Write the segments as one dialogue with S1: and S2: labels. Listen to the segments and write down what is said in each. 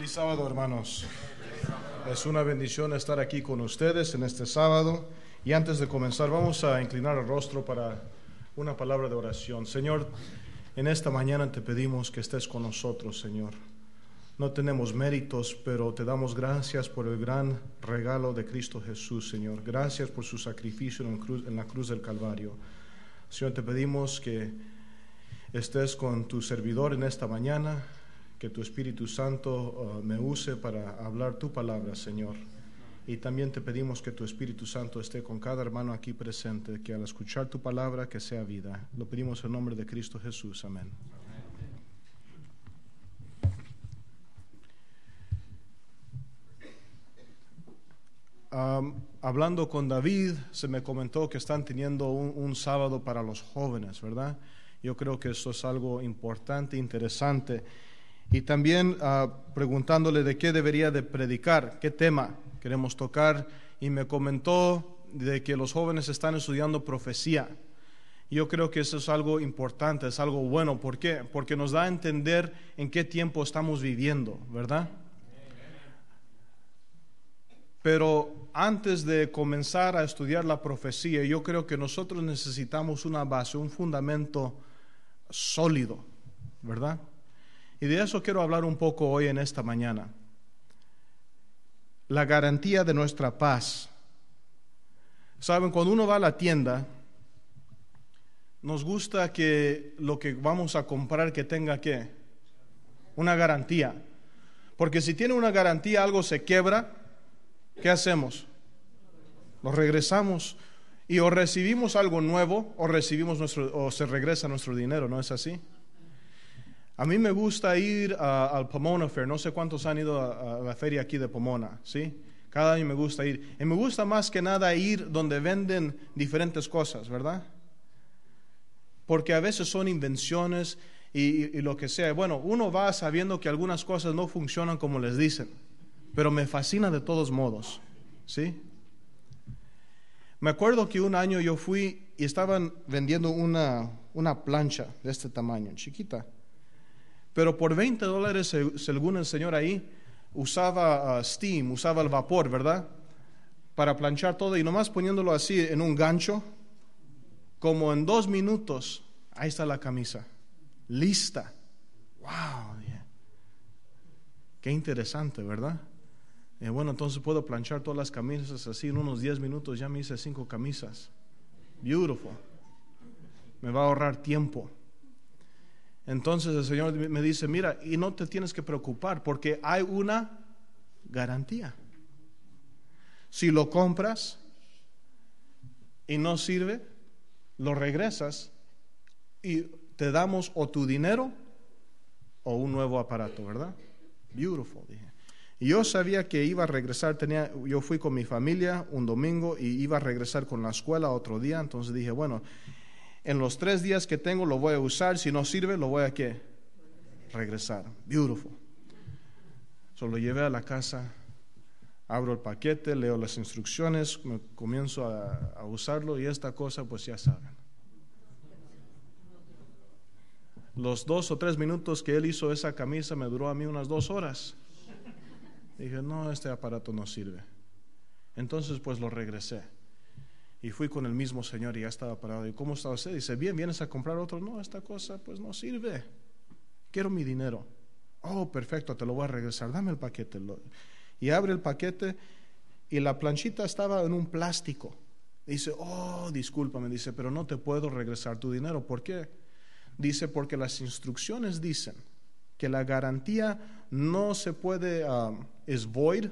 S1: Feliz sábado, hermanos. Es una bendición estar aquí con ustedes en este sábado. Y antes de comenzar, vamos a inclinar el rostro para una palabra de oración. Señor, en esta mañana te pedimos que estés con nosotros, Señor. No tenemos méritos, pero te damos gracias por el gran regalo de Cristo Jesús, Señor. Gracias por su sacrificio en la cruz del Calvario. Señor, te pedimos que estés con tu servidor en esta mañana, que tu Espíritu Santo me use para hablar tu palabra, Señor. Y también te pedimos que tu Espíritu Santo esté con cada hermano aquí presente, que al escuchar tu palabra, que sea vida. Lo pedimos en nombre de Cristo Jesús. Amén. Hablando con David, se me comentó que están teniendo un sábado para los jóvenes, ¿verdad? Yo creo que eso es algo importante, interesante. Y también preguntándole de qué debería de predicar, qué tema queremos tocar, y me comentó de que los jóvenes están estudiando profecía. Yo creo que eso es algo importante, es algo bueno. ¿Por qué? Porque nos da a entender en qué tiempo estamos viviendo, ¿verdad? Pero antes de comenzar a estudiar la profecía, yo creo que nosotros necesitamos una base, un fundamento sólido, ¿verdad? Y de eso quiero hablar un poco hoy en esta mañana. La garantía de nuestra paz. Saben, cuando uno va a la tienda, nos gusta que lo que vamos a comprar que tenga ¿qué? Una garantía. Porque si tiene una garantía, algo se quiebra, ¿qué hacemos? Lo regresamos y o recibimos algo nuevo o se regresa nuestro dinero, ¿no es así? A mí me gusta ir al Pomona Fair. No sé cuántos han ido a la feria aquí de Pomona, ¿sí? Cada año me gusta ir. Y me gusta más que nada ir donde venden diferentes cosas, ¿verdad? Porque a veces son invenciones y lo que sea. Bueno, uno va sabiendo que algunas cosas no funcionan como les dicen, pero me fascina de todos modos, ¿sí? Me acuerdo que un año yo fui y estaban vendiendo una plancha de este tamaño, chiquita. Pero por $20, según el señor ahí, usaba steam, usaba el vapor, ¿verdad? Para planchar todo y nomás poniéndolo así en un gancho, como en 2 minutos, ahí está la camisa, lista. ¡Wow! Qué interesante, ¿verdad? Bueno, entonces puedo planchar todas las camisas así, en unos 10 minutos ya me hice 5 camisas. Beautiful. Me va a ahorrar tiempo. Entonces el Señor me dice, mira, y no te tienes que preocupar porque hay una garantía. Si lo compras y no sirve, lo regresas y te damos o tu dinero o un nuevo aparato, ¿verdad? Beautiful, dije. Y yo sabía que iba a regresar, yo fui con mi familia un domingo y iba a regresar con la escuela otro día, entonces dije, bueno, en los 3 días que tengo lo voy a usar, si no sirve lo voy a ¿qué? Regresar. Beautiful. Lo llevé a la casa, abro el paquete, leo las instrucciones, comienzo a usarlo y esta cosa pues ya saben. Los 2 o 3 minutos que él hizo esa camisa me duró a mí unas 2 horas. Dije, no, este aparato no sirve. Entonces pues lo regresé. Y fui con el mismo señor y ya estaba parado. ¿Y cómo está usted? Dice, bien, ¿vienes a comprar otro? No, esta cosa pues no sirve. Quiero mi dinero. Oh, perfecto, te lo voy a regresar. Dame el paquete. Y abre el paquete y la planchita estaba en un plástico. Dice, oh, discúlpame. Dice, pero no te puedo regresar tu dinero. ¿Por qué? Dice, porque las instrucciones dicen que la garantía no se puede, es void.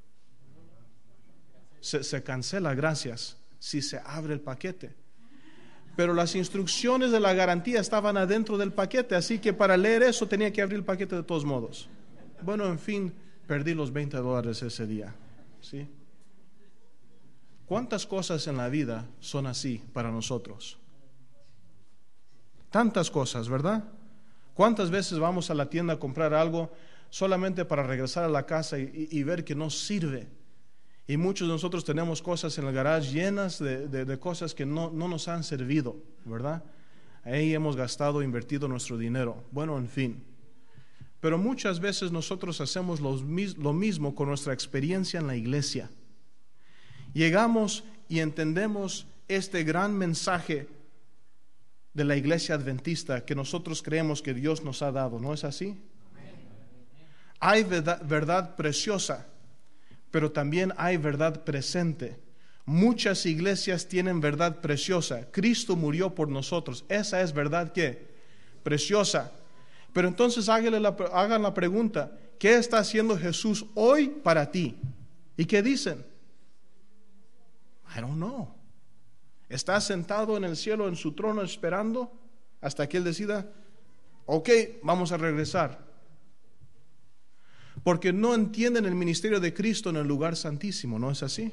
S1: Se cancela, gracias, si se abre el paquete. Pero las instrucciones de la garantía estaban adentro del paquete, así que para leer eso tenía que abrir el paquete de todos modos. Bueno, en fin, perdí los $20 ese día, ¿sí? ¿Cuántas cosas en la vida son así para nosotros? Tantas cosas, ¿verdad? ¿Cuántas veces vamos a la tienda a comprar algo solamente para regresar a la casa y ver que no sirve? Y muchos de nosotros tenemos cosas en el garage llenas de cosas que no nos han servido, ¿verdad? Ahí hemos gastado, invertido nuestro dinero. Bueno, en fin. Pero muchas veces nosotros hacemos lo mismo con nuestra experiencia en la iglesia. Llegamos y entendemos este gran mensaje de la iglesia adventista que nosotros creemos que Dios nos ha dado, ¿no es así? Hay verdad preciosa, pero también hay verdad presente. Muchas iglesias tienen verdad preciosa. Cristo murió por nosotros. Esa es verdad que preciosa. Pero entonces hagan la pregunta: ¿qué está haciendo Jesús hoy para ti? ¿Y qué dicen? I don't know. ¿Está sentado en el cielo en su trono esperando hasta que Él decida? Ok, vamos a regresar. Porque no entienden el ministerio de Cristo en el lugar santísimo, ¿no es así?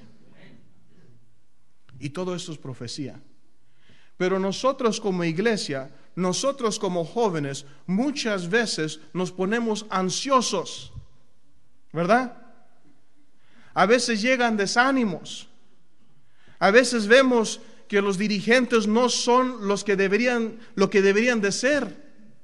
S1: Y todo esto es profecía. Pero nosotros como iglesia, nosotros como jóvenes, muchas veces nos ponemos ansiosos, ¿verdad? A veces llegan desánimos. A veces vemos que los dirigentes no son lo que deberían de ser.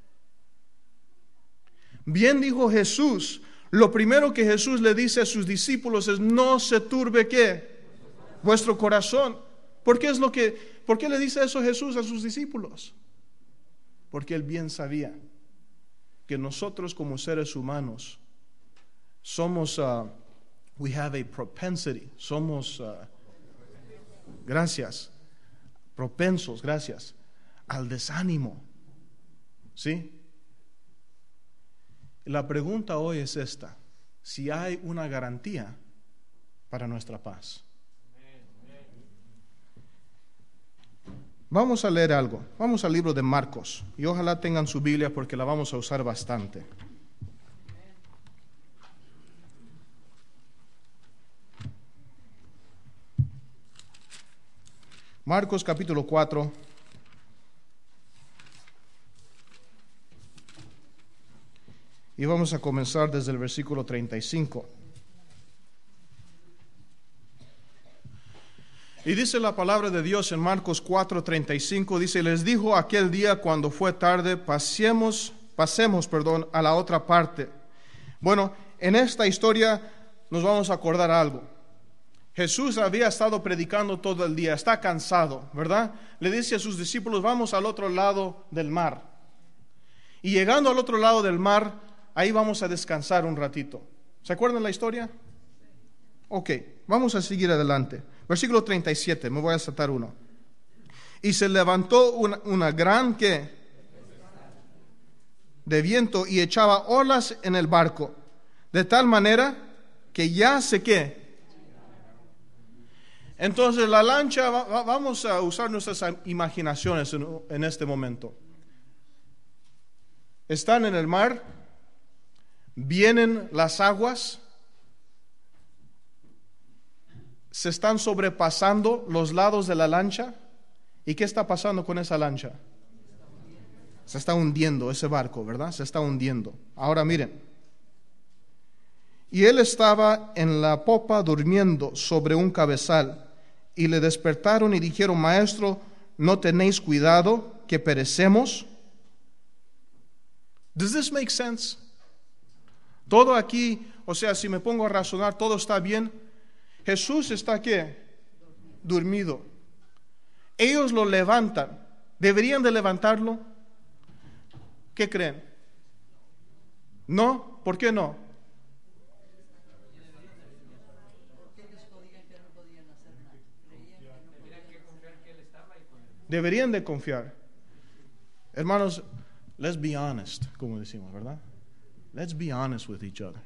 S1: Bien dijo Jesús, lo primero que Jesús le dice a sus discípulos es: no se turbe ¿qué? Vuestro corazón. ¿Por qué le dice eso Jesús a sus discípulos? Porque Él bien sabía que nosotros como seres humanos somos, we have a propensity, somos, propensos al desánimo. ¿Sí? La pregunta hoy es esta: si hay una garantía para nuestra paz. Vamos a leer algo. Vamos al libro de Marcos y ojalá tengan su Biblia porque la vamos a usar bastante. Marcos capítulo 4. Y vamos a comenzar desde el versículo 35. Y dice la palabra de Dios en Marcos 4:35, dice: les dijo aquel día cuando fue tarde, pasemos, a la otra parte. Bueno, en esta historia nos vamos a acordar algo. Jesús había estado predicando todo el día, está cansado, ¿verdad? Le dice a sus discípulos: vamos al otro lado del mar. Y llegando al otro lado del mar, ahí vamos a descansar un ratito. ¿Se acuerdan la historia? Ok, vamos a seguir adelante. Versículo 37, me voy a saltar uno. Y se levantó una gran ¿qué? De viento y echaba olas en el barco, de tal manera que ya se ¿qué? Entonces la lancha, vamos a usar nuestras imaginaciones en este momento. Están en el mar, vienen las aguas, se están sobrepasando los lados de la lancha. ¿Y qué está pasando con esa lancha? Se está hundiendo ese barco, ¿verdad? Se está hundiendo. Ahora miren. Y él estaba en la popa durmiendo sobre un cabezal. Y le despertaron y dijeron: Maestro, ¿no tenéis cuidado que perecemos? Does this make sense? Todo aquí, o sea, si me pongo a razonar, todo está bien. Jesús está ¿qué? Dormido. Ellos lo levantan. ¿Deberían de levantarlo? ¿Qué creen? ¿No? ¿Por qué no? Deberían de confiar. Hermanos, let's be honest, como decimos, ¿verdad? Let's be honest with each other.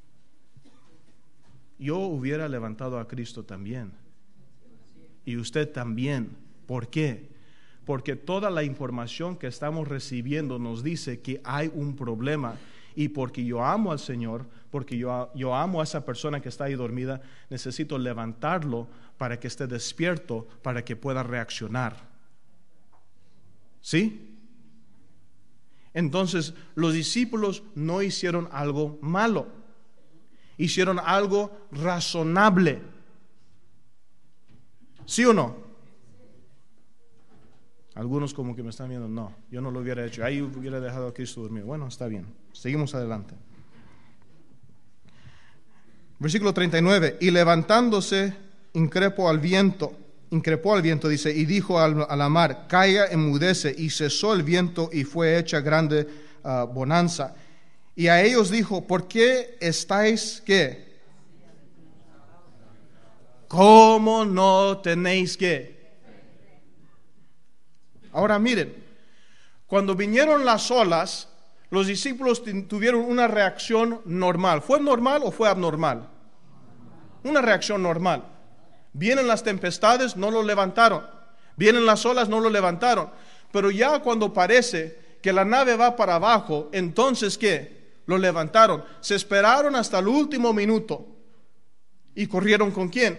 S1: Yo hubiera levantado a Cristo también. Y usted también. ¿Por qué? Porque toda la información que estamos recibiendo nos dice que hay un problema. Y porque yo amo al Señor, porque yo amo a esa persona que está ahí dormida, necesito levantarlo para que esté despierto, para que pueda reaccionar. ¿Sí? Entonces, los discípulos no hicieron algo malo. Hicieron algo razonable. ¿Sí o no? Algunos como que me están viendo, no, yo no lo hubiera hecho, ahí hubiera dejado a Cristo dormir. Bueno, está bien, seguimos adelante. Versículo 39, y levantándose, increpó al viento, dice, y dijo a la mar, calla, enmudece, y cesó el viento, y fue hecha grande bonanza. Y a ellos dijo, ¿por qué estáis, qué? ¿Cómo no tenéis qué? Ahora miren, cuando vinieron las olas, los discípulos tuvieron una reacción normal. ¿Fue normal o fue abnormal? Una reacción normal. Vienen las tempestades, no lo levantaron. Vienen las olas, no lo levantaron. Pero ya cuando parece que la nave va para abajo, entonces ¿qué? Lo levantaron. Se esperaron hasta el último minuto. ¿Y corrieron con quién?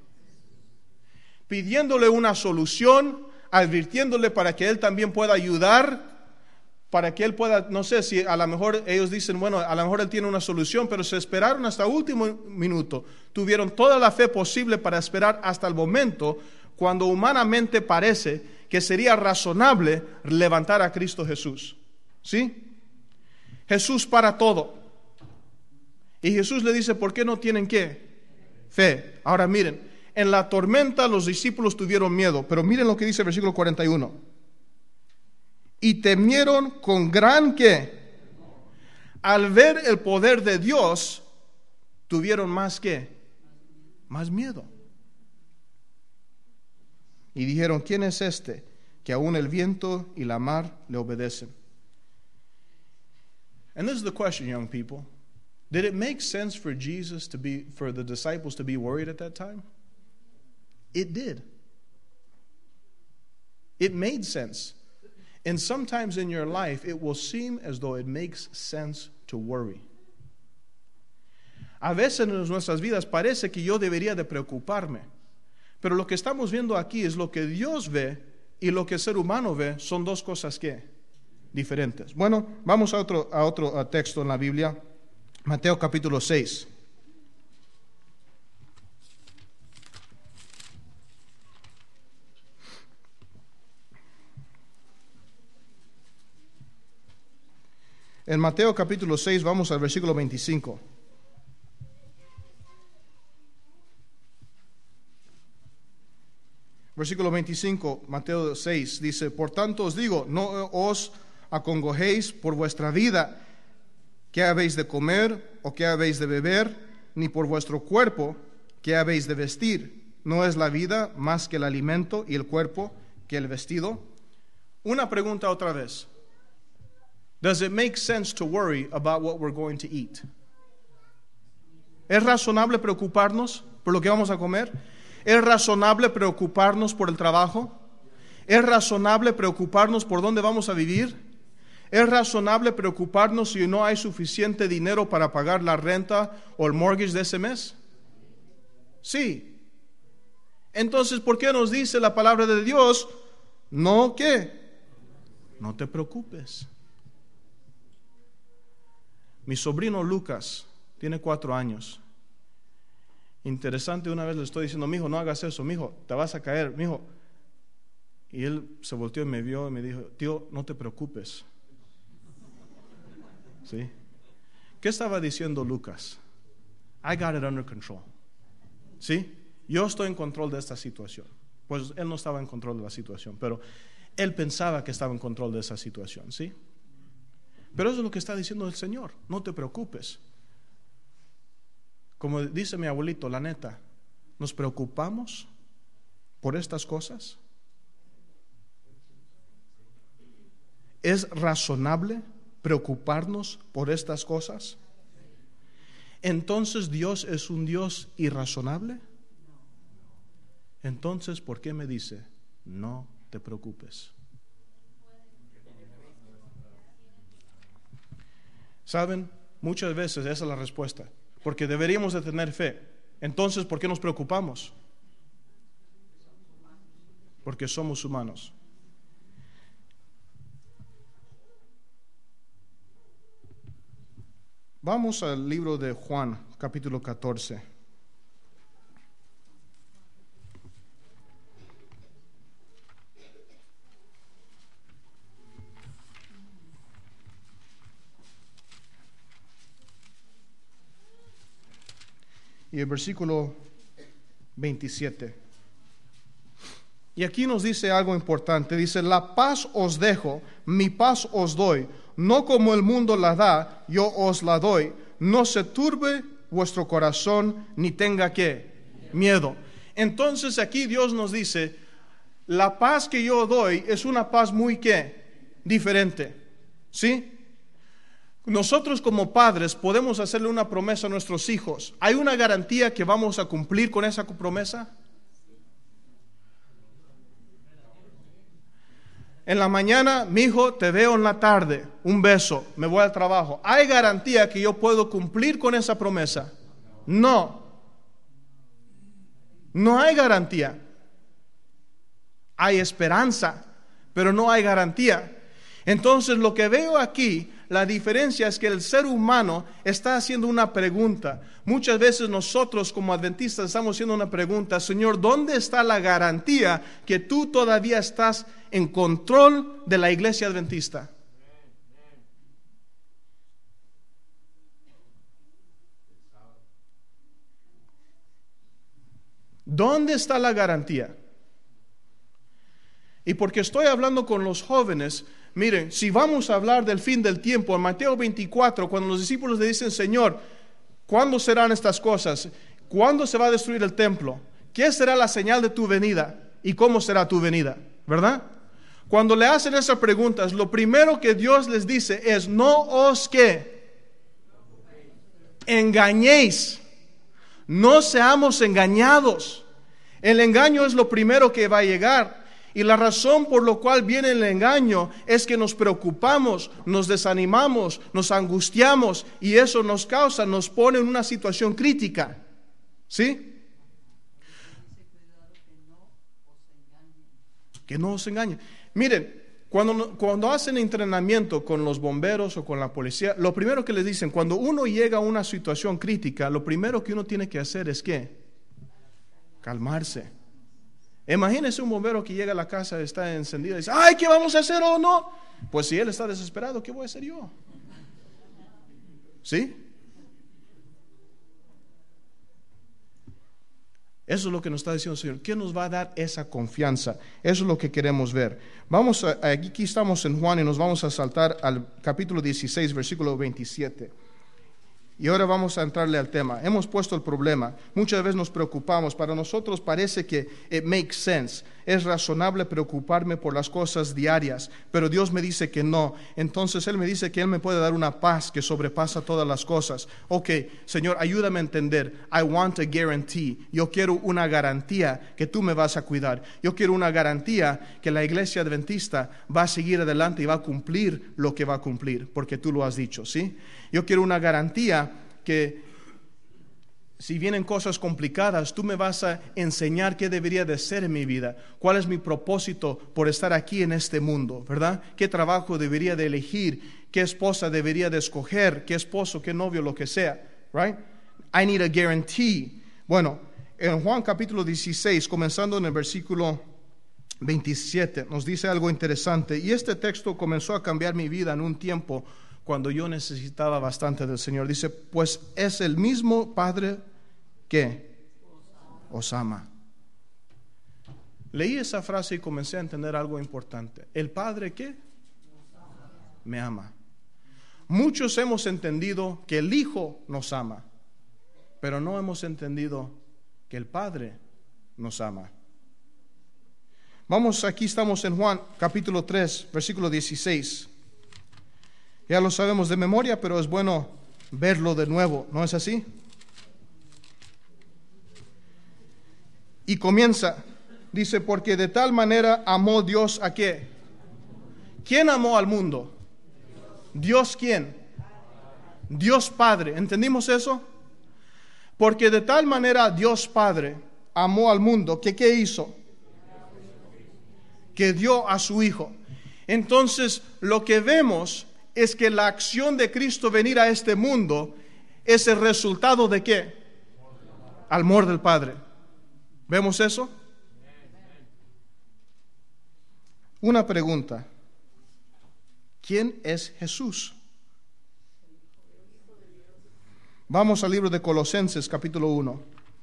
S1: Pidiéndole una solución, advirtiéndole para que él también pueda ayudar, para que él pueda, no sé si a lo mejor ellos dicen, bueno, a lo mejor él tiene una solución, pero se esperaron hasta el último minuto. Tuvieron toda la fe posible para esperar hasta el momento cuando humanamente parece que sería razonable levantar a Cristo Jesús. ¿Sí? Jesús para todo. Y Jesús le dice, ¿por qué no tienen qué? Fe. Ahora miren, en la tormenta los discípulos tuvieron miedo, pero miren lo que dice el versículo 41. Y temieron con gran ¿qué? Al ver el poder de Dios, tuvieron más ¿qué? Más miedo. Y dijeron, ¿quién es este que aún el viento y la mar le obedecen? And this is the question, young people. Did it make sense for for the disciples to be worried at that time? It did. It made sense. And sometimes in your life, it will seem as though it makes sense to worry. A veces en nuestras vidas parece que yo debería de preocuparme, pero lo que estamos viendo aquí es lo que Dios ve y lo que el ser humano ve son dos cosas que diferentes. Bueno, vamos a otro texto en la Biblia, Mateo capítulo 6. En Mateo capítulo 6 vamos al versículo 25. Versículo 25, Mateo 6, dice, por tanto os digo, no os acongojéis por vuestra vida, qué habéis de comer o qué habéis de beber, ni por vuestro cuerpo, qué habéis de vestir. ¿No es la vida más que el alimento y el cuerpo que el vestido? Una pregunta otra vez. Does it make sense to worry about what we're going to eat? ¿Es razonable preocuparnos por lo que vamos a comer? ¿Es razonable preocuparnos por el trabajo? ¿Es razonable preocuparnos por dónde vamos a vivir? ¿Es razonable preocuparnos si no hay suficiente dinero para pagar la renta o el mortgage de ese mes? Sí. Entonces, ¿por qué nos dice la palabra de Dios? No, ¿qué? No te preocupes. Mi sobrino Lucas tiene 4 años. Interesante, una vez le estoy diciendo, mijo, no hagas eso, mijo, te vas a caer, mijo. Y él se volteó y me vio y me dijo, tío, no te preocupes. ¿Sí? ¿Qué estaba diciendo Lucas? I got it under control. ¿Sí? Yo estoy en control de esta situación. Pues él no estaba en control de la situación, pero él pensaba que estaba en control de esa situación, ¿sí? Pero eso es lo que está diciendo el Señor, no te preocupes. Como dice mi abuelito, la neta, ¿nos preocupamos por estas cosas? ¿Es razonable preocuparnos por estas cosas? ¿Entonces Dios es un Dios irrazonable? Entonces, ¿por qué me dice, no te preocupes? ¿Saben? Muchas veces esa es la respuesta. Porque deberíamos de tener fe. Entonces, ¿por qué nos preocupamos? Porque somos humanos. Vamos al libro de Juan, capítulo 14. y el versículo 27. Y aquí nos dice algo importante. Dice, la paz os dejo, mi paz os doy. No como el mundo la da, yo os la doy. No se turbe vuestro corazón, ni tenga ¿qué? Miedo. Entonces aquí Dios nos dice, la paz que yo doy es una paz muy ¿qué? Diferente. ¿Sí? Nosotros como padres podemos hacerle una promesa a nuestros hijos. ¿Hay una garantía que vamos a cumplir con esa promesa? En la mañana, mi hijo, te veo en la tarde, un beso, me voy al trabajo. ¿Hay garantía que yo puedo cumplir con esa promesa? No. No hay garantía. Hay esperanza, pero no hay garantía. Entonces lo que veo aquí, la diferencia es que el ser humano está haciendo una pregunta. Muchas veces nosotros como adventistas estamos haciendo una pregunta: Señor, ¿dónde está la garantía que tú todavía estás en control de la iglesia adventista? ¿Dónde está la garantía? Y porque estoy hablando con los jóvenes, miren, si vamos a hablar del fin del tiempo, en Mateo 24, cuando los discípulos le dicen, Señor, ¿cuándo serán estas cosas? ¿Cuándo se va a destruir el templo? ¿Qué será la señal de tu venida? ¿Y cómo será tu venida? ¿Verdad? Cuando le hacen esas preguntas, lo primero que Dios les dice es, no os ¿qué? Engañéis. No seamos engañados. El engaño es lo primero que va a llegar. Y la razón por la cual viene el engaño es que nos preocupamos, nos desanimamos, nos angustiamos y eso nos pone en una situación crítica. ¿Sí? Que no os engañen. Miren, cuando hacen entrenamiento con los bomberos o con la policía, lo primero que les dicen, cuando uno llega a una situación crítica, lo primero que uno tiene que hacer es ¿qué? Calmarse. Imagínese un bombero que llega a la casa, está encendida y dice, ay, ¿qué vamos a hacer o no? Pues si él está desesperado, ¿qué voy a hacer yo? ¿Sí? Eso es lo que nos está diciendo el Señor. ¿Qué nos va a dar esa confianza? Eso es lo que queremos ver. Aquí estamos en Juan y nos vamos a saltar al capítulo 16, versículo 27. Y ahora vamos a entrarle al tema. Hemos puesto el problema. Muchas veces nos preocupamos. Para nosotros parece que it makes sense. Es razonable preocuparme por las cosas diarias. Pero Dios me dice que no. Entonces Él me dice que Él me puede dar una paz que sobrepasa todas las cosas. Ok, Señor, ayúdame a entender. I want a guarantee. Yo quiero una garantía que tú me vas a cuidar. Yo quiero una garantía que la iglesia adventista va a seguir adelante y va a cumplir lo que va a cumplir. Porque tú lo has dicho, ¿sí? Yo quiero una garantía que si vienen cosas complicadas, tú me vas a enseñar qué debería de ser en mi vida, cuál es mi propósito por estar aquí en este mundo, ¿verdad? ¿Qué trabajo debería de elegir? ¿Qué esposa debería de escoger? ¿Qué esposo, qué novio, lo que sea? Right? I need a guarantee. Bueno, en Juan capítulo 16, comenzando en el versículo 27, nos dice algo interesante. Y este texto comenzó a cambiar mi vida en un tiempo cuando yo necesitaba bastante del Señor. Dice, pues es el mismo Padre que os ama. Leí esa frase y comencé a entender algo importante. ¿El Padre qué? Me ama. Muchos hemos entendido que el Hijo nos ama, pero no hemos entendido que el Padre nos ama. Aquí estamos en Juan capítulo 3, versículo 16. Ya lo sabemos de memoria, pero es bueno verlo de nuevo, ¿no es así? Y comienza, dice, porque de tal manera amó Dios ¿a qué? ¿Quién amó al mundo? ¿Dios quién? Dios Padre, ¿entendimos eso? Porque de tal manera Dios Padre amó al mundo, que ¿qué hizo? Que dio a su Hijo. Entonces, lo que vemos es que la acción de Cristo venir a este mundo es el resultado de ¿qué? Amor del Padre. ¿Vemos eso? Una pregunta. ¿Quién es Jesús? Vamos al libro de Colosenses, capítulo 1.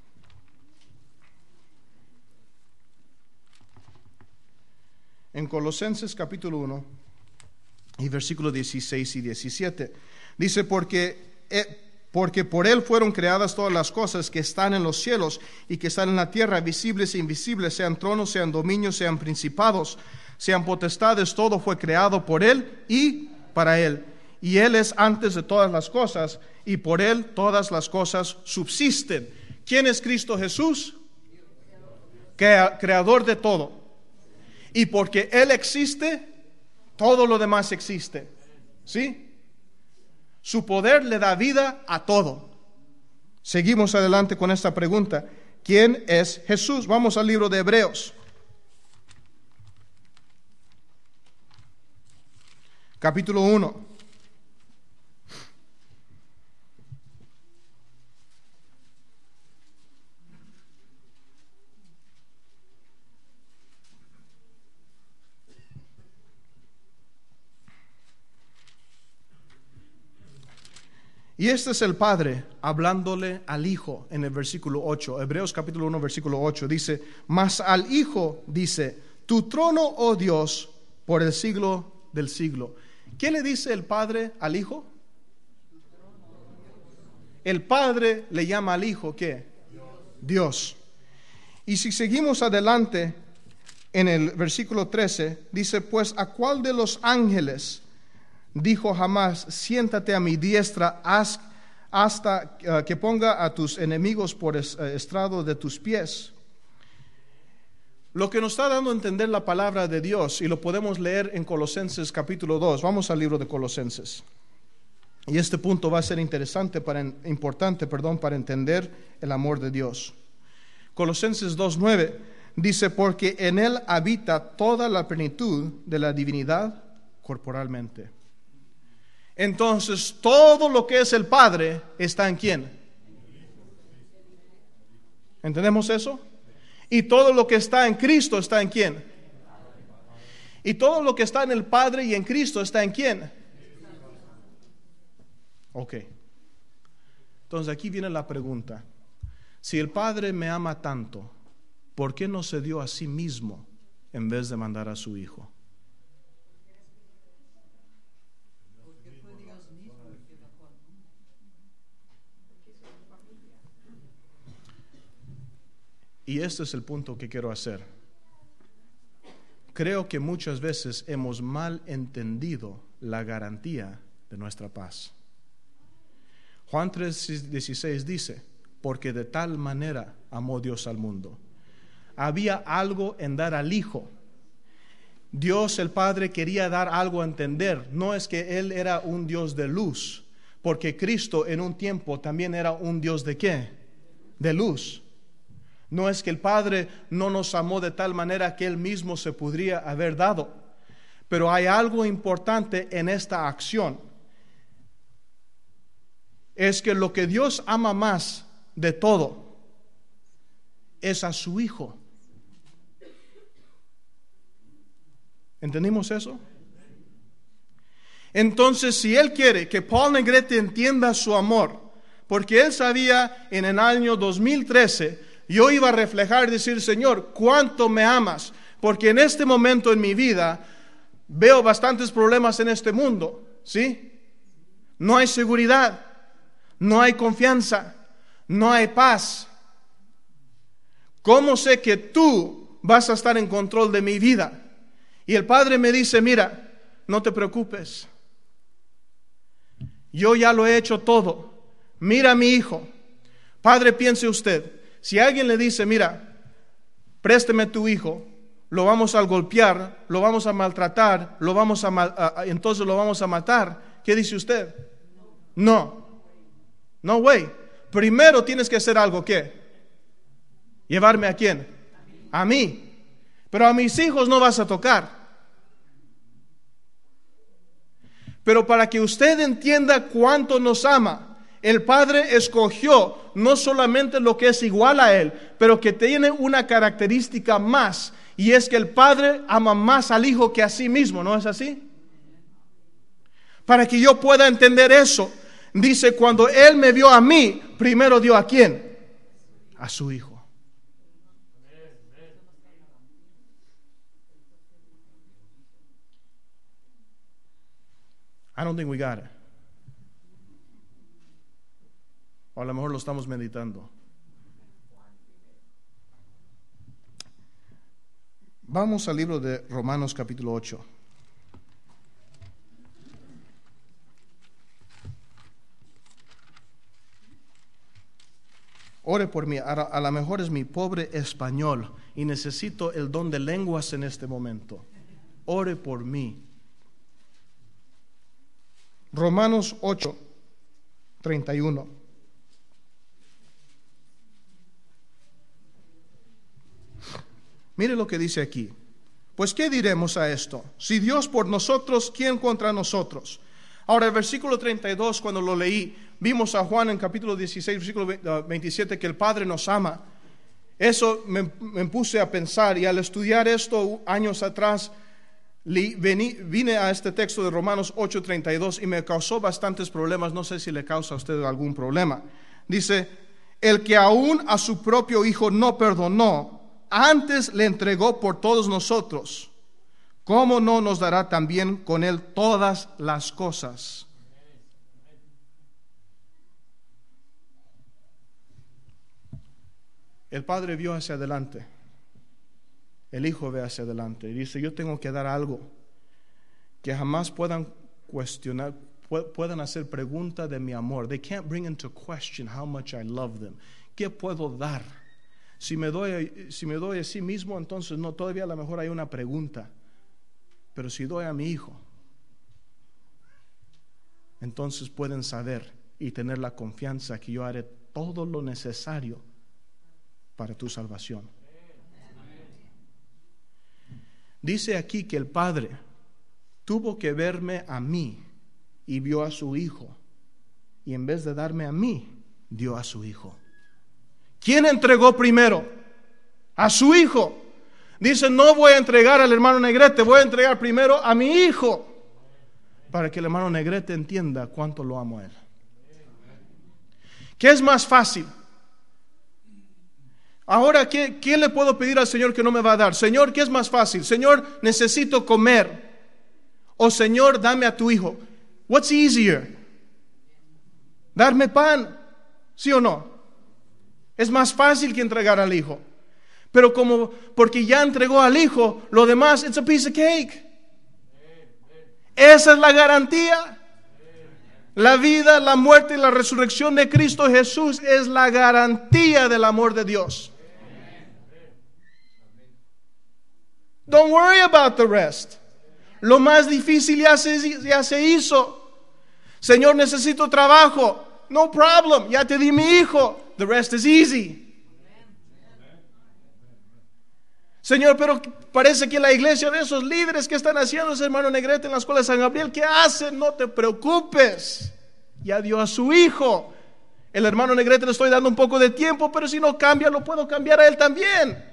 S1: En Colosenses, capítulo 1, y versículos 16 y 17, dice, porque por Él fueron creadas todas las cosas que están en los cielos y que están en la tierra, visibles e invisibles, sean tronos, sean dominios, sean principados, sean potestades, todo fue creado por Él y para Él. Y Él es antes de todas las cosas, y por Él todas las cosas subsisten. ¿Quién es Cristo Jesús? Creador de todo. Y porque Él existe, todo lo demás existe. ¿Sí? Su poder le da vida a todo. Seguimos adelante con esta pregunta. ¿Quién es Jesús? Vamos al libro de Hebreos. Capítulo 1. Y este es el Padre hablándole al Hijo en el versículo 8. Hebreos capítulo 1, versículo 8 dice, mas al Hijo dice, tu trono, oh Dios, por el siglo del siglo. ¿Qué le dice el Padre al Hijo? El Padre le llama al Hijo, ¿qué? Dios. Y si seguimos adelante en el versículo 13, dice, pues ¿a cuál de los ángeles dijo jamás, siéntate a mi diestra hasta que ponga a tus enemigos por estrado de tus pies? Lo que nos está dando a entender la palabra de Dios, y lo podemos leer en Colosenses capítulo 2. Vamos al libro de Colosenses. Y este punto va a ser importante para entender el amor de Dios. Colosenses 2:9 dice, porque en Él habita toda la plenitud de la divinidad corporalmente. Entonces, todo lo que es el Padre está en ¿quién? ¿Entendemos eso? Y todo lo que está en Cristo está en ¿quién? Y todo lo que está en el Padre y en Cristo está en ¿quién? Ok. Entonces aquí viene la pregunta. Si el Padre me ama tanto, ¿por qué no se dio a sí mismo en vez de mandar a su Hijo? Y este es el punto que quiero hacer. Creo que muchas veces hemos mal entendido la garantía de nuestra paz. Juan 3:16 dice, porque de tal manera amó Dios al mundo. Había algo en dar al Hijo. Dios el Padre quería dar algo a entender. No es que Él era un Dios de luz, porque Cristo en un tiempo también era un Dios de ¿qué? De luz. No es que el Padre no nos amó de tal manera que Él mismo se podría haber dado. Pero hay algo importante en esta acción. Es que lo que Dios ama más de todo es a su Hijo. ¿Entendimos eso? Entonces, si Él quiere que Paul Negrete entienda su amor, porque Él sabía en el año 2013, yo iba a reflejar y decir, Señor, ¿cuánto me amas? Porque en este momento en mi vida veo bastantes problemas en este mundo, ¿sí? No hay seguridad, no hay confianza, no hay paz. ¿Cómo sé que tú vas a estar en control de mi vida? Y el Padre me dice, mira, no te preocupes. Yo ya lo he hecho todo. Mira a mi hijo. Padre, piense usted. Si alguien le dice, mira, présteme tu hijo, lo vamos a golpear, lo vamos a maltratar, entonces lo vamos a matar, ¿qué dice usted? No way. Primero tienes que hacer algo, ¿qué? ¿Llevarme a quién? A mí. Pero a mis hijos no vas a tocar. Pero para que usted entienda cuánto nos ama, el Padre escogió no solamente lo que es igual a Él, pero que tiene una característica más, y es que el Padre ama más al Hijo que a sí mismo, ¿no es así? Para que yo pueda entender eso, Dice, cuando Él me vio a mí, primero dio ¿a quién? A su Hijo. I don't think we got it. O a lo mejor lo estamos meditando. Vamos al libro de Romanos capítulo 8. Ore por mí. A lo mejor es mi pobre español y necesito el don de lenguas en este momento. Ore por mí. Romanos 8, 31. Mire lo que dice aquí. Pues ¿qué diremos a esto? Si Dios por nosotros, ¿quién contra nosotros? Ahora el versículo 32, cuando lo leí, vimos a Juan en capítulo 16, versículo 27, que el Padre nos ama. Eso me puse a pensar, y al estudiar esto años atrás, vine a este texto de Romanos 8:32 y me causó bastantes problemas. No sé si le causa a usted algún problema. Dice, el que aún a su propio Hijo no perdonó, antes le entregó por todos nosotros, ¿cómo no nos dará también con Él todas las cosas? El Padre vio hacia adelante. El Hijo ve hacia adelante y dice, yo tengo que dar algo que jamás puedan cuestionar, puedan hacer pregunta de mi amor. They can't bring into question how much I love them. ¿Qué puedo dar? Si me doy a sí mismo, entonces no, todavía a lo mejor hay una pregunta. Pero si doy a mi Hijo, entonces pueden saber y tener la confianza que yo haré todo lo necesario para tu salvación. Dice aquí que el Padre tuvo que verme a mí y vio a su Hijo, y en vez de darme a mí, dio a su Hijo. ¿Quién entregó primero? A su Hijo. Dice, no voy a entregar al hermano Negrete, voy a entregar primero a mi Hijo, para que el hermano Negrete entienda cuánto lo amo a él. ¿Qué es más fácil? Ahora, ¿qué le puedo pedir al Señor que no me va a dar? Señor, ¿qué es más fácil? Señor, necesito comer. O Señor, dame a tu Hijo. What's easier? ¿Darme pan? ¿Sí o no? Es más fácil que entregar al Hijo. Pero porque ya entregó al Hijo, lo demás, it's a piece of cake. Esa es la garantía. La vida, la muerte y la resurrección de Cristo Jesús es la garantía del amor de Dios. Don't worry about the rest. Lo más difícil ya se hizo. Señor, necesito trabajo. No problem, ya te di mi hijo. The rest is easy. Señor, pero parece que la iglesia de esos líderes que están haciendo ese hermano Negrete en la escuela de San Gabriel, ¿qué hacen? No te preocupes. Ya dio a su hijo. El hermano Negrete le estoy dando un poco de tiempo, pero si no cambia, lo puedo cambiar a él también.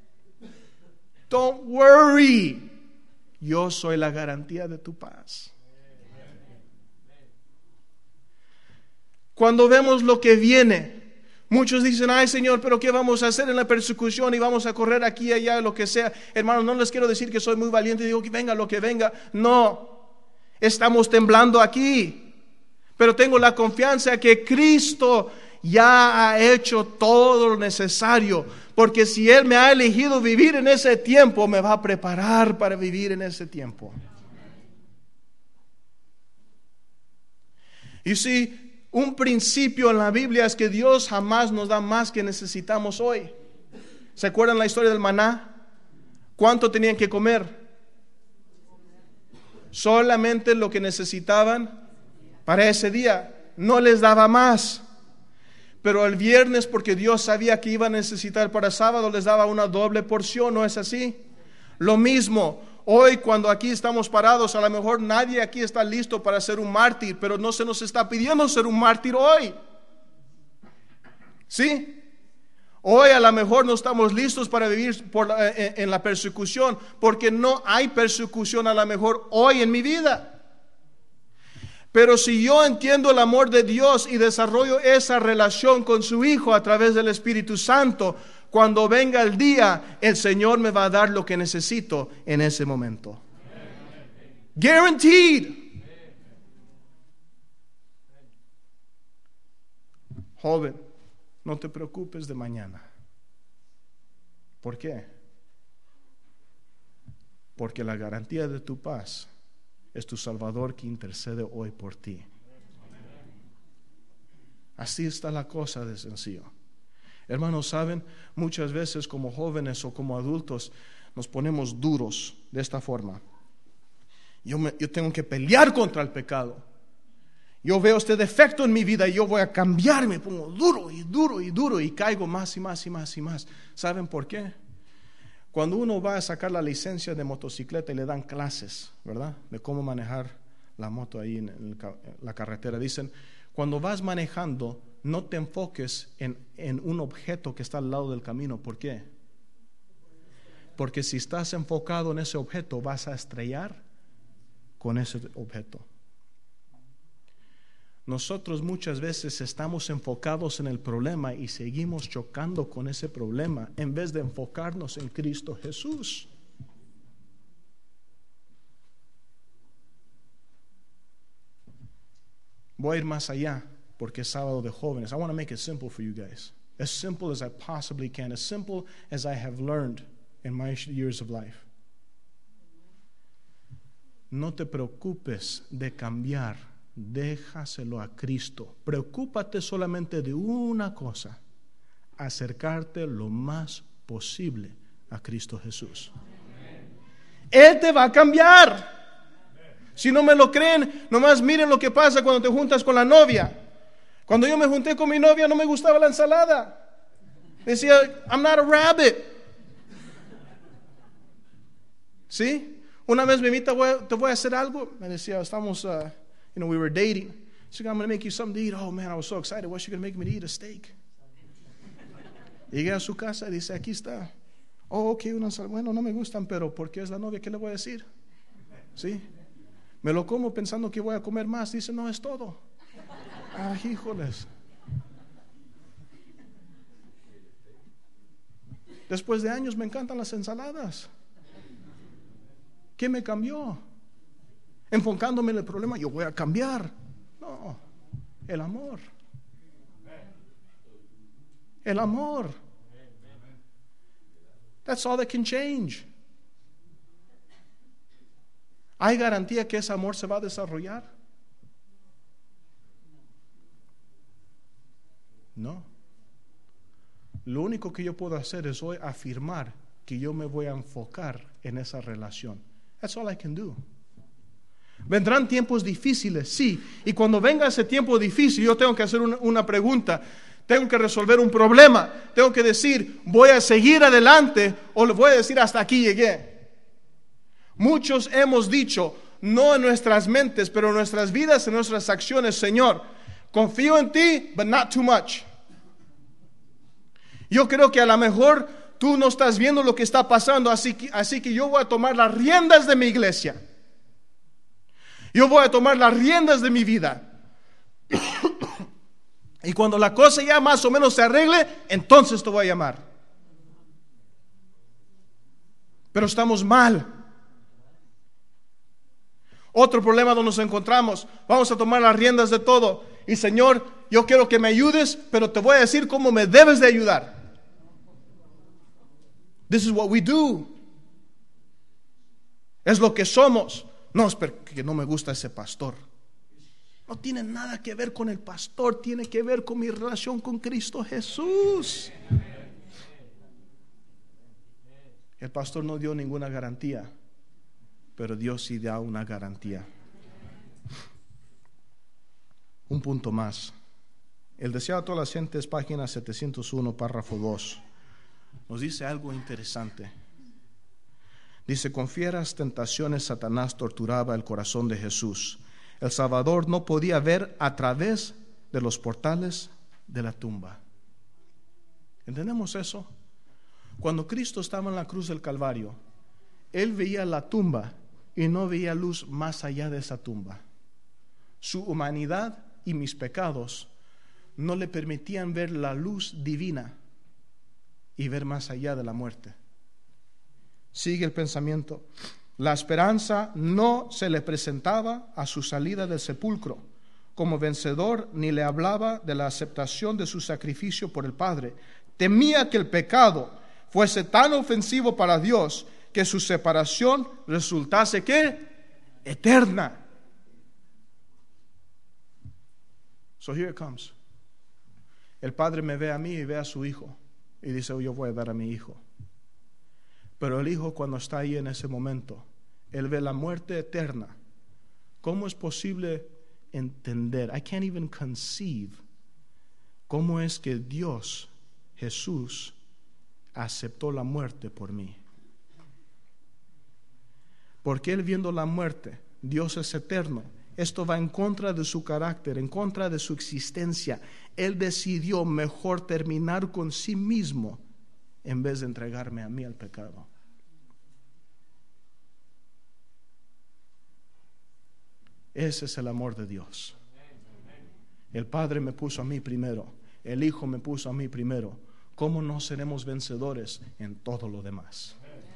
S1: Don't worry. Yo soy la garantía de tu paz. Cuando vemos lo que viene, muchos dicen, ay Señor, pero ¿qué vamos a hacer en la persecución? Y vamos a correr aquí y allá, lo que sea. Hermanos, no les quiero decir que soy muy valiente y digo que venga lo que venga. No, estamos temblando aquí. Pero tengo la confianza que Cristo ya ha hecho todo lo necesario. Porque si Él me ha elegido vivir en ese tiempo, me va a preparar para vivir en ese tiempo. Y si un principio en la Biblia es que Dios jamás nos da más que necesitamos hoy. ¿Se acuerdan la historia del maná? ¿Cuánto tenían que comer? Solamente lo que necesitaban para ese día. No les daba más. Pero el viernes, porque Dios sabía que iba a necesitar para sábado, les daba una doble porción, ¿no es así? Lo mismo, hoy cuando aquí estamos parados, a lo mejor nadie aquí está listo para ser un mártir, pero no se nos está pidiendo ser un mártir hoy. ¿Sí? Hoy a lo mejor no estamos listos para vivir en la persecución, porque no hay persecución a lo mejor hoy en mi vida. Pero si yo entiendo el amor de Dios y desarrollo esa relación con su Hijo a través del Espíritu Santo, cuando venga el día, el Señor me va a dar lo que necesito en ese momento. Guaranteed. Joven, no te preocupes de mañana. ¿Por qué? Porque la garantía de tu paz es tu Salvador que intercede hoy por ti. Así está la cosa de sencillo. Hermanos, saben, muchas veces como jóvenes o como adultos nos ponemos duros de esta forma. Yo tengo que pelear contra el pecado. Yo veo este defecto en mi vida y yo voy a cambiar. Me pongo duro y duro y duro y caigo más y más y más y más. ¿Saben por qué? Cuando uno va a sacar la licencia de motocicleta y le dan clases, ¿verdad? De cómo manejar la moto ahí en la carretera. Dicen, cuando vas manejando, no te enfoques en un objeto que está al lado del camino. ¿Por qué? Porque si estás enfocado en ese objeto, vas a estrellar con ese objeto. Nosotros muchas veces estamos enfocados en el problema y seguimos chocando con ese problema en vez de enfocarnos en Cristo Jesús. Voy a ir más allá porque es sábado de jóvenes. I want to make it simple for you guys. As simple as I possibly can. As simple as I have learned in my years of life. No te preocupes de cambiar. Déjaselo a Cristo. Preocúpate solamente de una cosa: acercarte lo más posible a Cristo Jesús. Él te va a cambiar. Si no me lo creen, nomás miren lo que pasa cuando te juntas con la novia. Cuando yo me junté con mi novia, no me gustaba la ensalada. Decía, I'm not a rabbit. ¿Sí? Una vez me invita, te voy a hacer algo. Me decía, estamos, we were dating. She said, I'm going to make you something to eat. Oh man, I was so excited. What's she going to make me to eat? A steak. Llegué a su casa y dice, aquí está. Oh, ok, una ensalada. Bueno, no me gustan, pero porque es la novia, ¿qué le voy a decir? ¿Sí? Me lo como pensando que voy a comer más. Dice, no, es todo. Ah, híjoles. Después de años me encantan las ensaladas. ¿Qué me cambió? Enfocándome en el problema, yo voy a cambiar. No, el amor. El amor. That's all that can change. ¿Hay garantía que ese amor se va a desarrollar? No. Lo único que yo puedo hacer es hoy afirmar que yo me voy a enfocar en esa relación. That's all I can do. Vendrán tiempos difíciles, sí. Y cuando venga ese tiempo difícil, yo tengo que hacer una pregunta. Tengo que resolver un problema. Tengo que decir, voy a seguir adelante o le voy a decir, hasta aquí llegué. Muchos hemos dicho, no en nuestras mentes, pero en nuestras vidas, en nuestras acciones, Señor, confío en ti, but not too much. Yo creo que a lo mejor tú no estás viendo lo que está pasando, así que yo voy a tomar las riendas de mi iglesia. Yo voy a tomar las riendas de mi vida. Y cuando la cosa ya más o menos se arregle, entonces te voy a llamar. Pero estamos mal. Otro problema donde nos encontramos, vamos a tomar las riendas de todo. Y Señor, yo quiero que me ayudes, pero te voy a decir cómo me debes de ayudar. This is what we do. Es lo que somos. No, es porque no me gusta ese pastor. No tiene nada que ver con el pastor, tiene que ver con mi relación con Cristo Jesús. El pastor no dio ninguna garantía, pero Dios sí da una garantía. Un punto más. El deseado a todas las gentes, página 701, párrafo 2. Nos dice algo interesante. Dice, con fieras tentaciones Satanás torturaba el corazón de Jesús. El Salvador no podía ver a través de los portales de la tumba. ¿Entendemos eso? Cuando Cristo estaba en la cruz del Calvario, Él veía la tumba y no veía luz más allá de esa tumba. su humanidad y mis pecados no le permitían ver la luz divina y ver más allá de la muerte. Sigue el pensamiento. La esperanza no se le presentaba a su salida del sepulcro como vencedor, ni le hablaba de la aceptación de su sacrificio por el Padre. Temía que el pecado fuese tan ofensivo para Dios que su separación resultase ¿qué? Eterna. So here it comes. El Padre me ve a mí y ve a su Hijo y dice, yo voy a dar a mi Hijo. Pero el Hijo, cuando está ahí en ese momento, él ve la muerte eterna. ¿Cómo es posible entender? I can't even conceive cómo es que Dios, Jesús, aceptó la muerte por mí. Porque él, viendo la muerte, Dios es eterno. Esto va en contra de su carácter, en contra de su existencia. Él decidió mejor terminar con sí mismo en vez de entregarme a mí al pecado. Ese es el amor de Dios. El Padre me puso a mí primero, el Hijo me puso a mí primero. ¿Cómo no seremos vencedores en todo lo demás?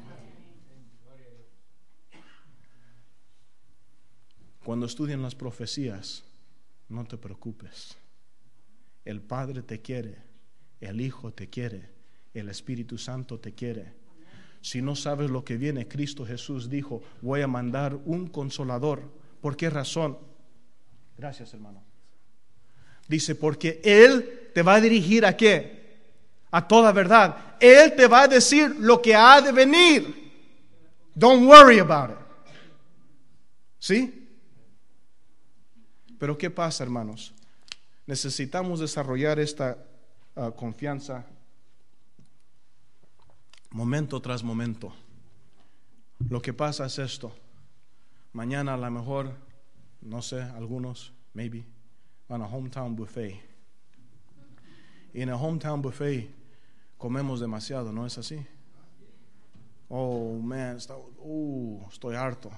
S1: Cuando estudian las profecías, no te preocupes. El Padre te quiere, el Hijo te quiere, el Espíritu Santo te quiere. Si no sabes lo que viene, Cristo Jesús dijo, voy a mandar un consolador. ¿Por qué razón? Gracias, hermano. Dice, porque Él te va a dirigir ¿a qué? A toda verdad. Él te va a decir lo que ha de venir. Don't worry about it. ¿Sí? Pero ¿qué pasa, hermanos? Necesitamos desarrollar esta confianza momento tras momento. Lo que pasa es esto. Mañana a lo mejor, no sé, algunos, maybe, van a hometown buffet. Y en el hometown buffet comemos demasiado, ¿no es así? Oh, man, estoy harto.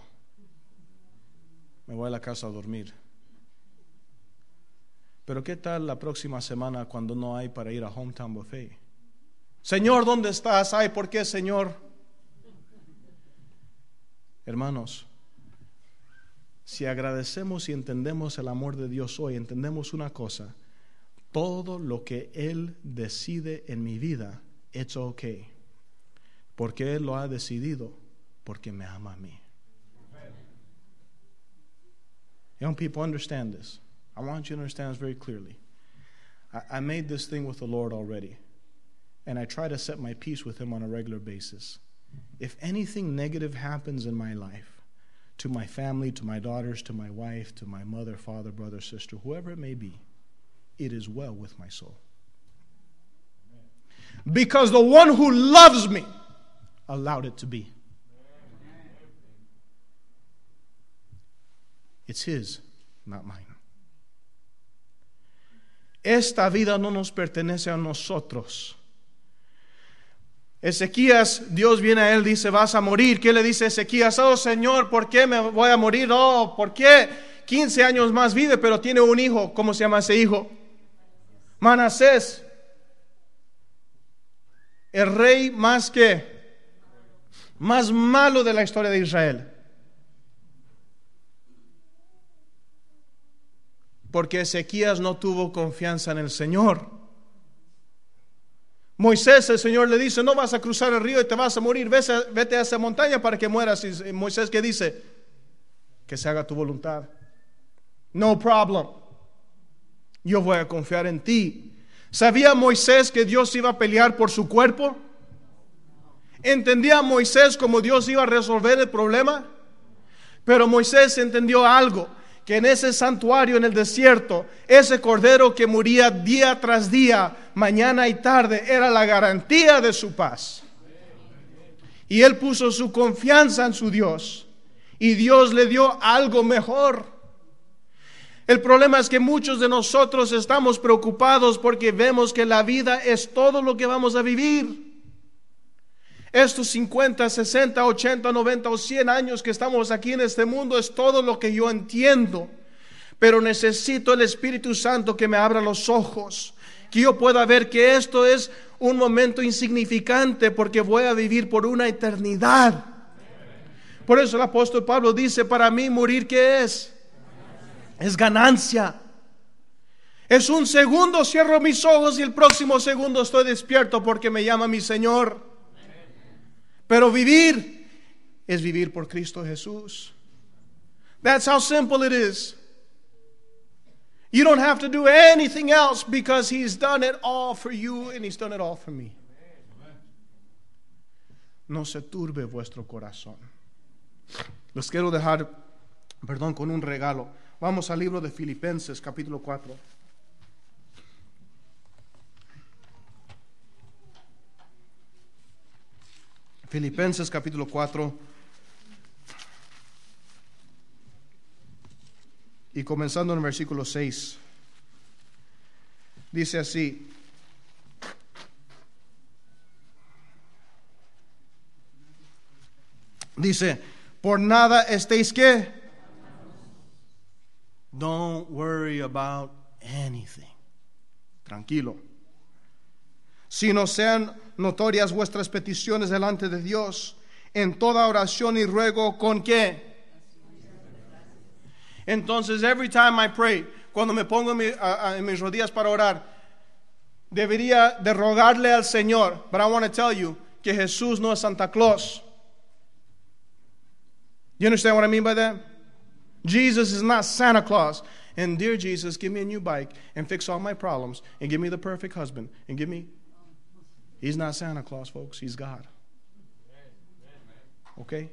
S1: Me voy a la casa a dormir. Pero ¿qué tal la próxima semana cuando no hay para ir a hometown buffet? Señor, ¿dónde estás? Ay, ¿por qué, Señor? Hermanos, si agradecemos y entendemos el amor de Dios hoy, entendemos una cosa: todo lo que Él decide en mi vida, it's okay. Porque Él lo ha decidido, porque me ama a mí. Young people, understand this. I want you to understand this very clearly. I made this thing with the Lord already, and I try to set my peace with Him on a regular basis. If anything negative happens in my life, to my family, to my daughters, to my wife, to my mother, father, brother, sister, whoever it may be, it is well with my soul. Because the one who loves me allowed it to be. It's His, not mine. Esta vida no nos pertenece a nosotros. Ezequías, Dios viene a él, dice, vas a morir. ¿Qué le dice Ezequías? Oh Señor, ¿por qué me voy a morir? Oh, ¿por qué? 15 años más vive, pero tiene un hijo. ¿Cómo se llama ese hijo? Manasés. El rey más malo de la historia de Israel. Porque Ezequías no tuvo confianza en el Señor. Moisés, el Señor le dice, no vas a cruzar el río y te vas a morir, vete a esa montaña para que mueras. Y Moisés, ¿qué dice? Que se haga tu voluntad. No problem. Yo voy a confiar en ti. ¿Sabía Moisés que Dios iba a pelear por su cuerpo? ¿Entendía Moisés cómo Dios iba a resolver el problema? Pero Moisés entendió algo, que en ese santuario en el desierto, ese cordero que moría día tras día, mañana y tarde, era la garantía de su paz. Y él puso su confianza en su Dios, y Dios le dio algo mejor. El problema es que muchos de nosotros estamos preocupados porque vemos que la vida es todo lo que vamos a vivir. Estos 50, 60, 80, 90 o 100 años que estamos aquí en este mundo es todo lo que yo entiendo. Pero necesito el Espíritu Santo que me abra los ojos, que yo pueda ver que esto es un momento insignificante porque voy a vivir por una eternidad. Por eso el apóstol Pablo dice, para mí morir, ¿qué es? Es ganancia. Es un segundo cierro mis ojos y el próximo segundo estoy despierto porque me llama mi Señor. Pero vivir es vivir por Cristo Jesús. That's how simple it is. You don't have to do anything else because He's done it all for you and He's done it all for me. No se turbe vuestro corazón. Los quiero dejar, con un regalo. Vamos al libro de Filipenses, capítulo 4. Filipenses, capítulo 4. Y comenzando en el versículo 6. Dice así: dice, por nada estéis ¿qué? Don't worry about anything. Tranquilo. Sino sean notorias vuestras peticiones delante de Dios en toda oración y ruego con ¿qué? Entonces, every time I pray, cuando me pongo en mis rodillas para orar, debería de rogarle al Señor. But I want to tell you que Jesús no es Santa Claus. You understand what I mean by that? Jesus is not Santa Claus. And dear Jesus, give me a new bike and fix all my problems and give me the perfect husband and give me... He's not Santa Claus, folks. He's God. Okay?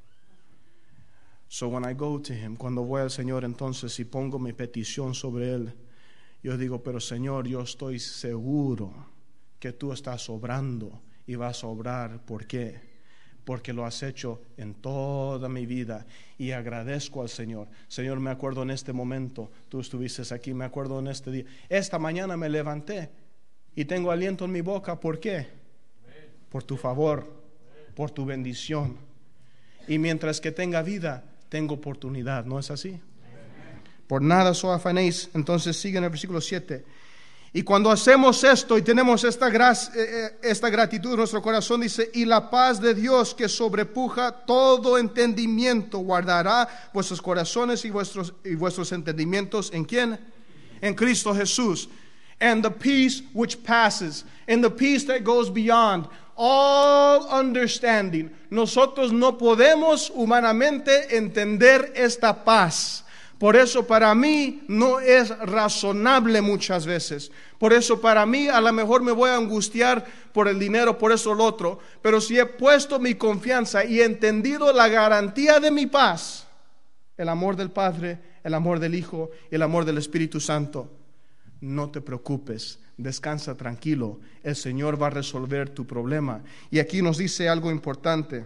S1: So when I go to Him, cuando voy al Señor, entonces si pongo mi petición sobre Él, yo digo, pero Señor, yo estoy seguro que Tú estás obrando y vas a obrar. ¿Por qué? Porque lo has hecho en toda mi vida y agradezco al Señor. Señor, me acuerdo en este momento, Tú estuviste aquí, me acuerdo en este día. Esta mañana me levanté y tengo aliento en mi boca. ¿Por qué? Por Tu favor, por Tu bendición. Y mientras que tenga vida, tengo oportunidad. ¿No es así? Por nada os afanéis. Entonces sigue en el versículo 7. Y cuando hacemos esto y tenemos esta gratitud en nuestro corazón, dice, y la paz de Dios que sobrepuja todo entendimiento guardará vuestros corazones y vuestros entendimientos. ¿En quién? En Cristo Jesús. And the peace which passes, and the peace that goes beyond all understanding. Nosotros no podemos humanamente entender esta paz. Por eso para mí no es razonable muchas veces. Por eso para mí a lo mejor me voy a angustiar por el dinero, por eso lo otro. Pero si he puesto mi confianza y he entendido la garantía de mi paz, el amor del Padre, el amor del Hijo y el amor del Espíritu Santo, no te preocupes, descansa tranquilo. El Señor va a resolver tu problema. Y aquí nos dice algo importante,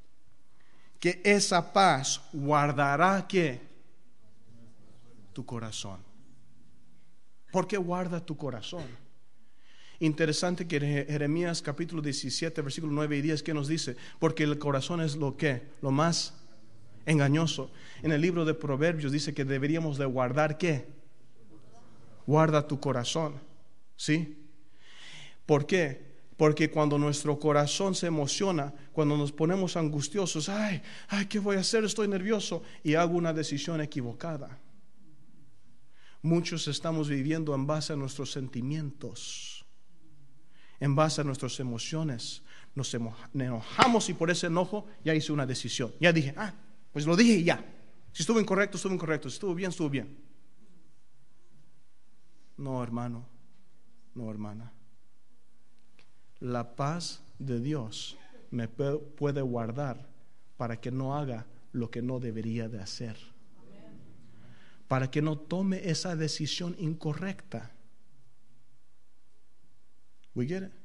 S1: que esa paz guardará ¿qué? Tu corazón. ¿Por qué guarda tu corazón? Interesante que Jeremías capítulo 17 versículos 9 y 10 que nos dice, porque el corazón es lo más engañoso. En el libro de Proverbios dice que deberíamos de guardar ¿qué? Guarda tu corazón. ¿Sí? ¿Por qué? Porque cuando nuestro corazón se emociona, cuando nos ponemos angustiosos, ay, ¿qué voy a hacer? Estoy nervioso y hago una decisión equivocada. Muchos estamos viviendo en base a nuestros sentimientos, en base a nuestras emociones. Nos enojamos y por ese enojo ya hice una decisión. Ya dije, pues lo dije y ya. Si estuvo incorrecto, estuvo incorrecto. Si estuvo bien, estuvo bien. No, hermano, no, hermana. La paz de Dios me puede guardar para que no haga lo que no debería de hacer. Para que no tome esa decisión incorrecta. We get it?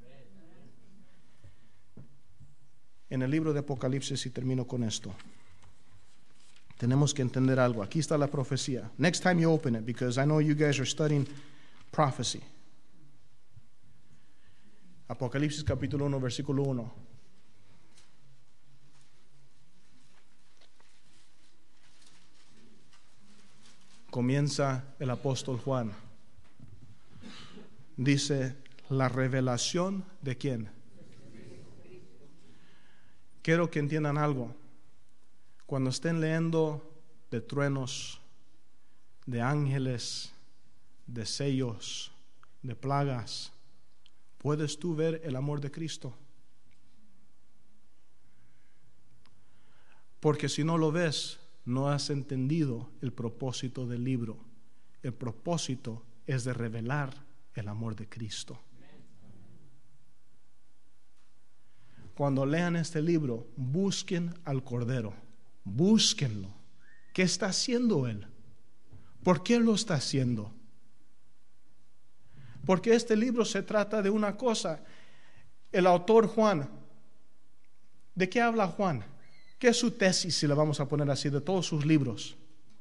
S1: En el libro de Apocalipsis, y termino con esto, tenemos que entender algo. Aquí está la profecía. Next time you open it, because I know you guys are studying prophecy. Apocalipsis capítulo 1, versículo 1. comienza el apóstol Juan. Dice, la revelación de ¿quién? Quiero que entiendan algo. Cuando estén leyendo de truenos, de ángeles, de sellos, de plagas, ¿puedes tú ver el amor de Cristo? Porque si no lo ves, no has entendido el propósito del libro. El propósito es de revelar el amor de Cristo. Cuando lean este libro, busquen al Cordero, búsquenlo. ¿Qué está haciendo Él? ¿Por qué lo está haciendo? Porque este libro se trata de una cosa. El autor Juan, ¿de qué habla Juan? ¿Qué es su tesis, si la vamos a poner así, de todos sus libros?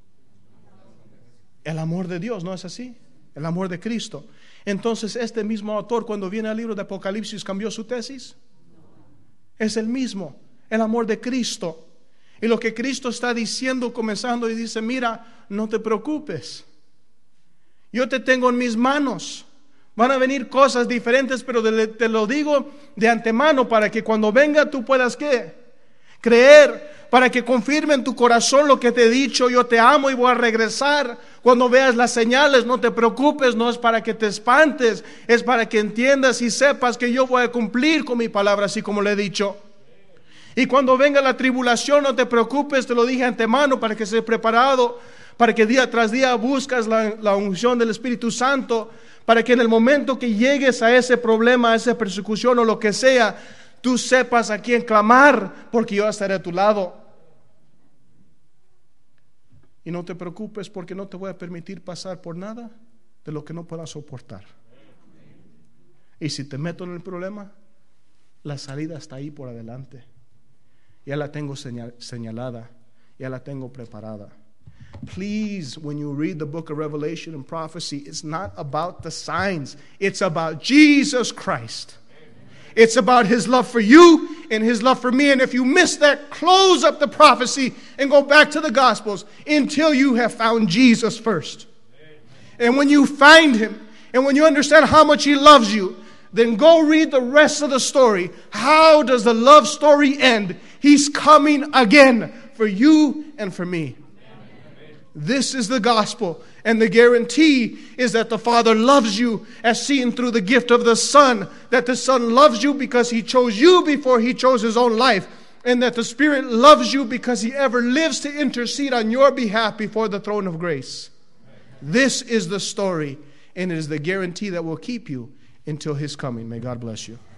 S1: El amor de Dios, ¿no es así? El amor de Cristo. Entonces, este mismo autor, cuando viene al libro de Apocalipsis, ¿cambió su tesis? Es el mismo, el amor de Cristo. Y lo que Cristo está diciendo, comenzando, y dice, mira, no te preocupes. Yo te tengo en mis manos. Van a venir cosas diferentes, pero te lo digo de antemano para que cuando venga tú puedas, ¿qué? Creer, para que confirme en tu corazón lo que te he dicho. Yo te amo y voy a regresar. Cuando veas las señales, no te preocupes, no es para que te espantes, es para que entiendas y sepas que yo voy a cumplir con mi palabra, así como le he dicho. Y cuando venga la tribulación, no te preocupes, te lo dije de antemano, para que estés preparado, para que día tras día buscas la unción del Espíritu Santo, para que en el momento que llegues a ese problema, a esa persecución o lo que sea, tú sepas a quién clamar, porque yo estaré a tu lado. Y no te preocupes, porque no te voy a permitir pasar por nada de lo que no puedas soportar. Y si te meto en el problema, la salida está ahí por adelante. Ya la tengo señalada, ya la tengo preparada. Please, when you read the book of Revelation and prophecy, it's not about the signs. It's about Jesus Christ. It's about His love for you and His love for me. And if you miss that, close up the prophecy and go back to the Gospels until you have found Jesus first. And when you find Him, and when you understand how much He loves you, then go read the rest of the story. How does the love story end? He's coming again for you and for me. This is the gospel, and the guarantee is that the Father loves you as seen through the gift of the Son, that the Son loves you because He chose you before He chose His own life, and that the Spirit loves you because He ever lives to intercede on your behalf before the throne of grace. This is the story, and it is the guarantee that will keep you until His coming. May God bless you.